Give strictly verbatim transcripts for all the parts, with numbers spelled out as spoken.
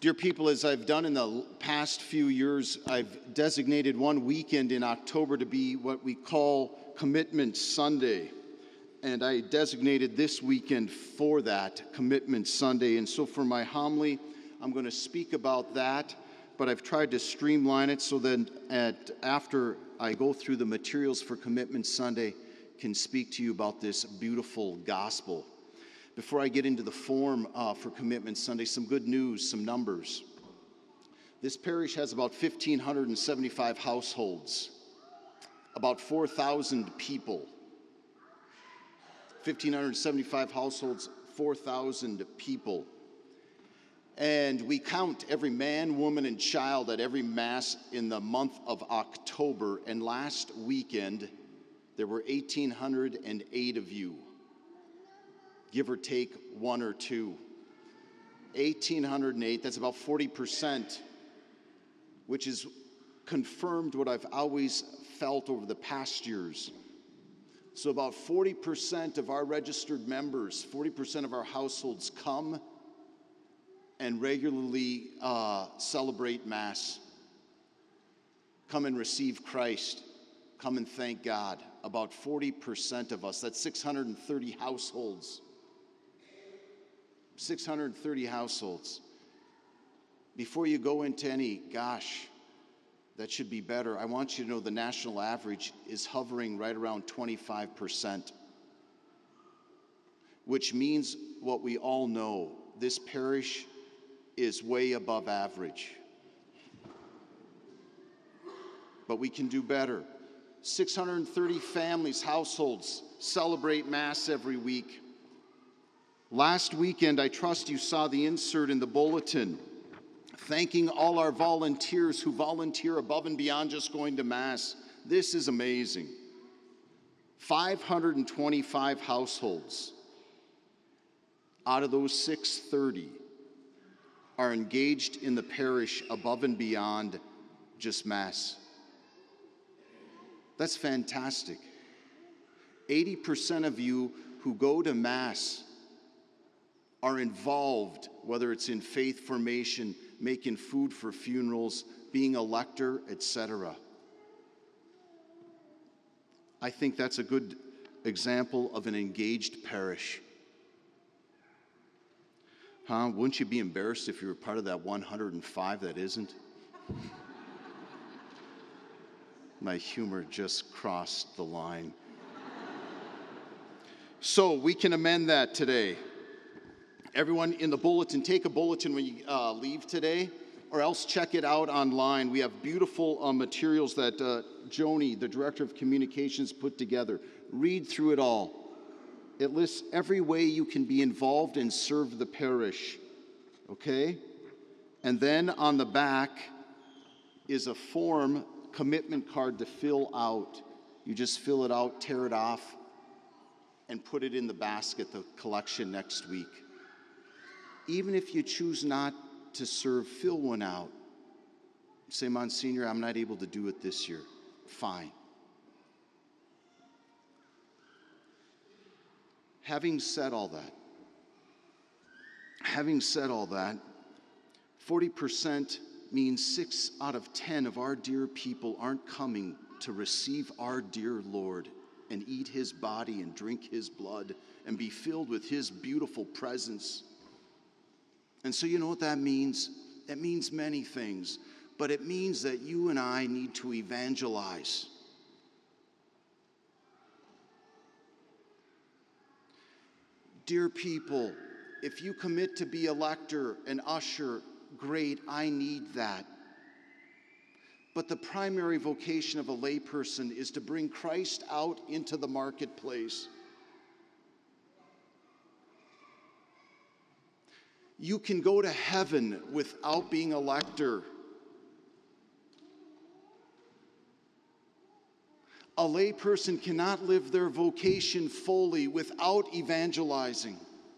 Dear people, as I've done in the past few years, I've designated one weekend in October to be what we call Commitment Sunday. And I designated this weekend for that, Commitment Sunday. And so for my homily, I'm going to speak about that, but I've tried to streamline it so that at, after I go through the materials for Commitment Sunday, can speak to you about this beautiful gospel. Before I get into the form uh, for Commitment Sunday, some good news, some numbers. This parish has about one thousand five hundred seventy-five households, about four thousand people. one thousand five hundred seventy-five households, four thousand people. And we count every man, woman, and child at every Mass in the month of October. And last weekend, there were one thousand eight hundred eight of you. Give or take one or two. one thousand eight hundred eight, that's about forty percent, which is confirmed what I've always felt over the past years. So about forty percent of our registered members, forty percent of our households come and regularly uh, celebrate Mass. Come and receive Christ. Come and thank God. About forty percent of us, that's six hundred thirty households. six hundred thirty households. Before you go into any, gosh, that should be better, I want you to know the national average is hovering right around twenty-five percent, which means what we all know, this parish is way above average. But we can do better. six hundred thirty families, households celebrate Mass every week. Last weekend, I trust you saw the insert in the bulletin, thanking all our volunteers who volunteer above and beyond just going to Mass. This is amazing. five hundred twenty-five households out of those six hundred thirty are engaged in the parish above and beyond just Mass. That's fantastic. eighty percent of you who go to Mass are involved, whether it's in faith formation, making food for funerals, being a lector, et cetera. I think that's a good example of an engaged parish. Huh? Wouldn't you be embarrassed if you were part of that one hundred five that isn't? My humor just crossed the line. So we can amend that today. Everyone in the bulletin, take a bulletin when you uh, leave today, or else check it out online. We have beautiful uh, materials that uh, Joni, the Director of Communications, put together. Read through it all. It lists every way you can be involved and serve the parish, okay? And then on the back is a form, commitment card to fill out. You just fill it out, tear it off, and put it in the basket, the collection next week. Even if you choose not to serve, fill one out. Say, Monsignor, I'm not able to do it this year. Fine. Having said all that, having said all that, forty percent means six out of ten of our dear people aren't coming to receive our dear Lord and eat his body and drink his blood and be filled with his beautiful presence. And so you know what that means? That means many things, but it means that you and I need to evangelize. Dear people, if you commit to be a lector, an usher, great, I need that. But the primary vocation of a layperson is to bring Christ out into the marketplace. You can go to heaven without being a lector. A layperson cannot live their vocation fully without evangelizing.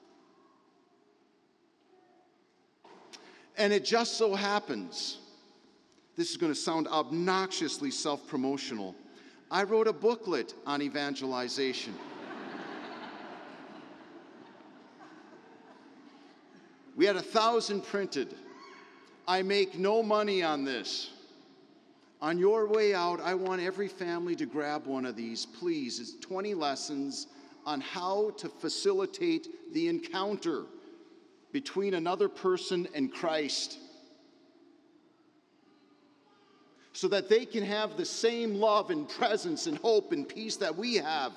And it just so happens, this is going to sound obnoxiously self-promotional, I wrote a booklet on evangelization. We had a thousand printed. I make no money on this. On your way out, I want every family to grab one of these, please. It's twenty lessons on how to facilitate the encounter between another person and Christ, so that they can have the same love and presence and hope and peace that we have.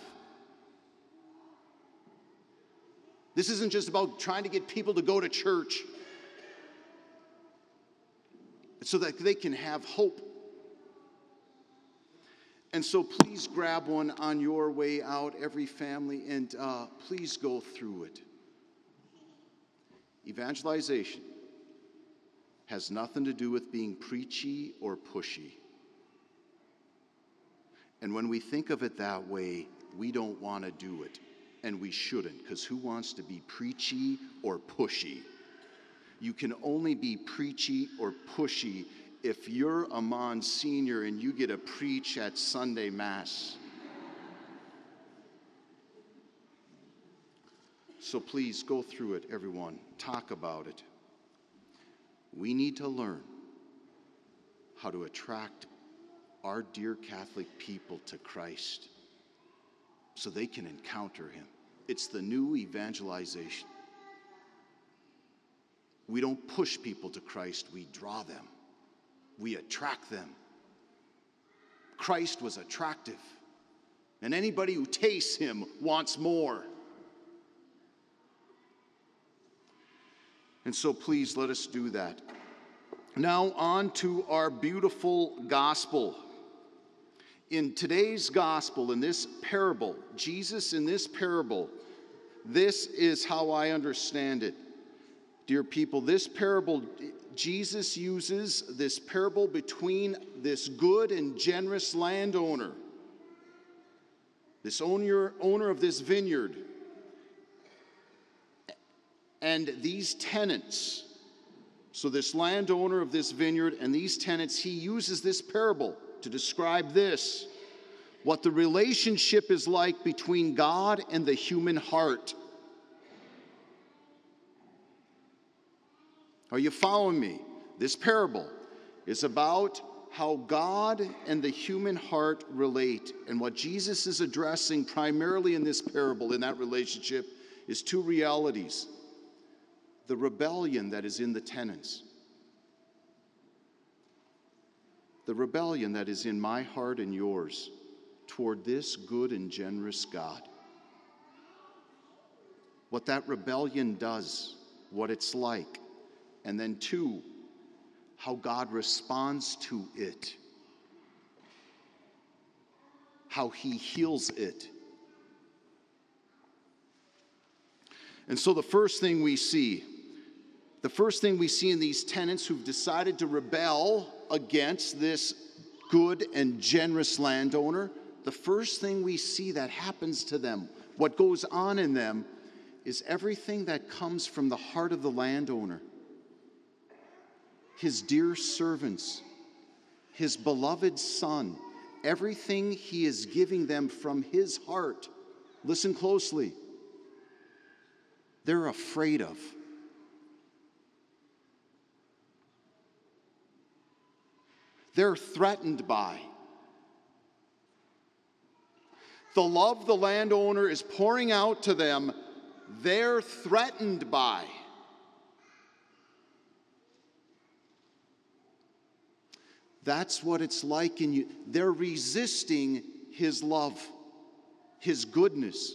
This isn't just about trying to get people to go to church. It's so that they can have hope. And so please grab one on your way out, every family, and uh, please go through it. Evangelization has nothing to do with being preachy or pushy. And when we think of it that way, we don't want to do it. And we shouldn't, because who wants to be preachy or pushy? You can only be preachy or pushy if you're a Monsignor and you get to preach at Sunday Mass. So please go through it, everyone. Talk about it. We need to learn how to attract our dear Catholic people to Christ so they can encounter him. It's the new evangelization. We don't push people to Christ, we draw them. We attract them. Christ was attractive, and anybody who tastes him wants more. And so please let us do that. Now on to our beautiful gospel. In today's gospel, in this parable, Jesus in this parable, this is how I understand it. Dear people, this parable, Jesus uses this parable between this good and generous landowner, this owner, owner of this vineyard, and these tenants. So this landowner of this vineyard and these tenants, he uses this parable to describe this, what the relationship is like between God and the human heart. Are you following me? This parable is about how God and the human heart relate. And what Jesus is addressing primarily in this parable, in that relationship, is two realities. The rebellion that is in the tenants. The rebellion that is in my heart and yours toward this good and generous God. What that rebellion does, what it's like. And then two, how God responds to it. How he heals it. And so the first thing we see, the first thing we see in these tenants who've decided to rebel against this good and generous landowner, the first thing we see that happens to them, what goes on in them, is everything that comes from the heart of the landowner. His dear servants, his beloved son, everything he is giving them from his heart. Listen closely. They're afraid of. They're threatened by. The love the landowner is pouring out to them, they're threatened by. That's what it's like in you. They're resisting his love, his goodness.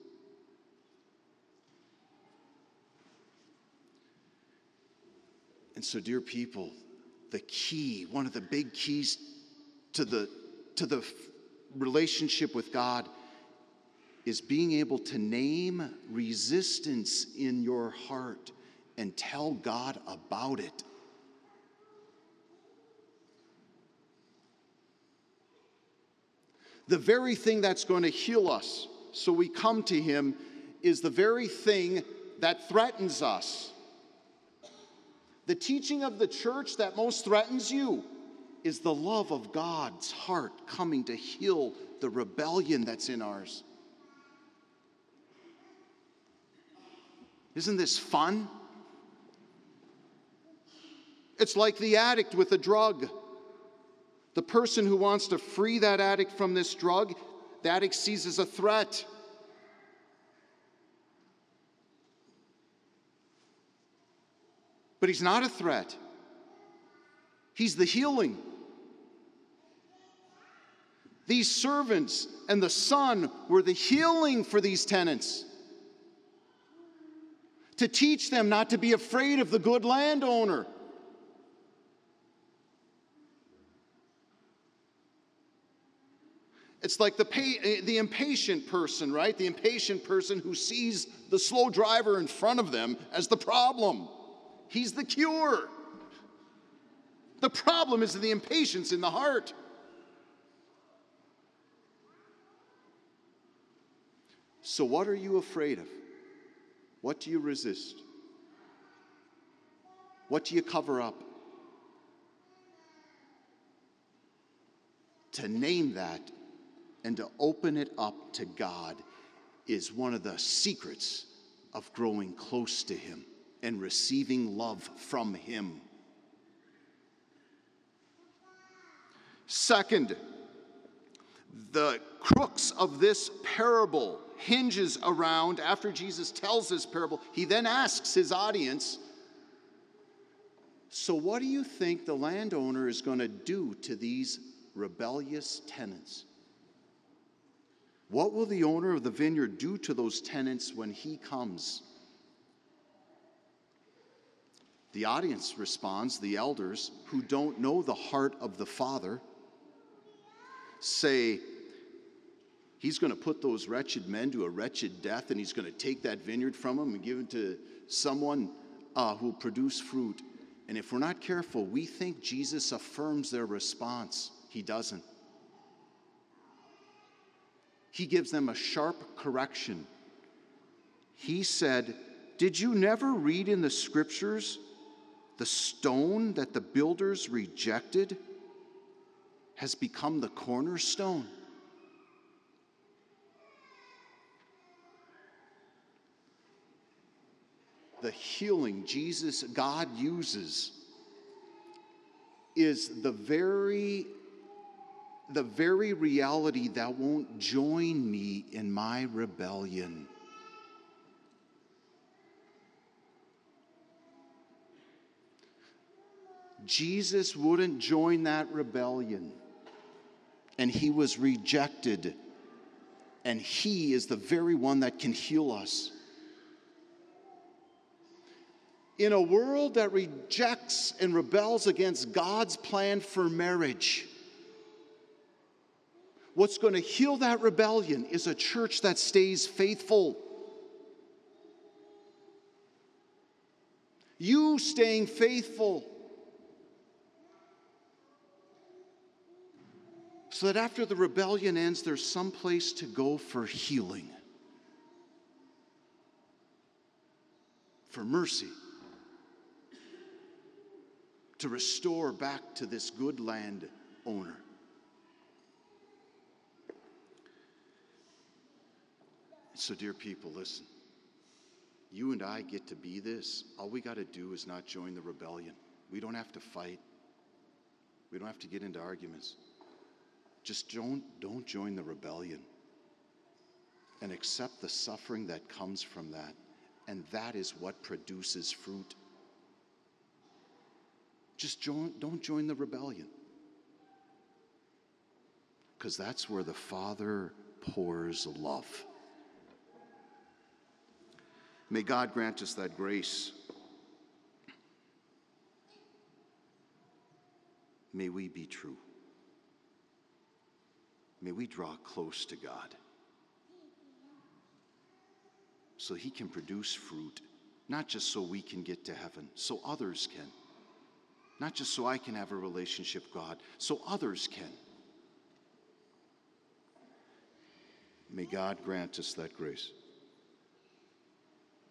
And so, dear people, the key, one of the big keys to the, to the relationship with God is being able to name resistance in your heart and tell God about it. The very thing that's going to heal us, so we come to him, is the very thing that threatens us. The teaching of the church that most threatens you is the love of God's heart coming to heal the rebellion that's in ours. Isn't this fun? It's like the addict with a drug. The person who wants to free that addict from this drug, the addict sees as a threat. But he's not a threat. He's the healing. These servants and the son were the healing for these tenants. To teach them not to be afraid of the good landowner. It's like the, pay, the impatient person, right? The impatient person who sees the slow driver in front of them as the problem. He's the cure. The problem is the impatience in the heart. So what are you afraid of? What do you resist? What do you cover up? To name that and to open it up to God is one of the secrets of growing close to Him and receiving love from Him. Second, the crux of this parable hinges around, after Jesus tells this parable, he then asks his audience, so what do you think the landowner is going to do to these rebellious tenants? What will the owner of the vineyard do to those tenants when he comes? The audience responds, the elders who don't know the heart of the Father say, he's going to put those wretched men to a wretched death, and he's going to take that vineyard from them and give it to someone uh, who will produce fruit. And if we're not careful, we think Jesus affirms their response. He doesn't. He gives them a sharp correction. He said, did you never read in the scriptures, the stone that the builders rejected has become the cornerstone? The healing Jesus, God uses is the very, the very reality that won't join me in my rebellion. Jesus wouldn't join that rebellion, and he was rejected, and he is the very one that can heal us. In a world that rejects and rebels against God's plan for marriage, what's going to heal that rebellion is a church that stays faithful. You staying faithful. So that after the rebellion ends, there's some place to go for healing, for mercy, to restore back to this good land owner. So, dear people, listen. You and I get to be this. All we got to do is not join the rebellion. We don't have to fight. We don't have to get into arguments. Just don't, don't join the rebellion. And accept the suffering that comes from that. And that is what produces fruit. Just join, don't join the rebellion. Because that's where the Father pours love. May God grant us that grace. May we be true. May we draw close to God so He can produce fruit, not just so we can get to heaven, so others can. Not just so I can have a relationship with God, so others can. May God grant us that grace.